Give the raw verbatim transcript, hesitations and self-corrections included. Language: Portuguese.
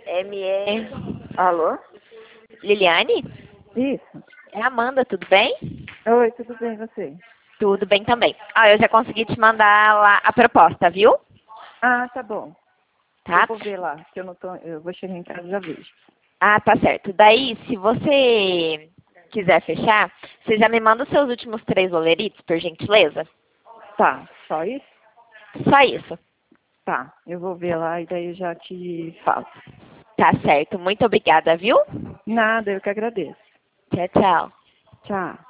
M E. Alô? Liliane? Isso. É a Amanda, tudo bem? Oi, tudo bem, e você? Tudo bem também. Ah, eu já consegui te mandar lá a proposta, viu? Ah, tá bom. Tá? Eu vou ver lá, que eu não tô. Eu vou chegar em casa e já vejo. Ah, tá certo. Daí, se você quiser fechar, você já me manda os seus últimos três oleritos, por gentileza? Tá, só isso? Só isso. Tá, eu vou ver lá e daí eu já te falo. Tá certo. Muito obrigada, viu? Nada, eu que agradeço. Tchau, tchau. Tchau.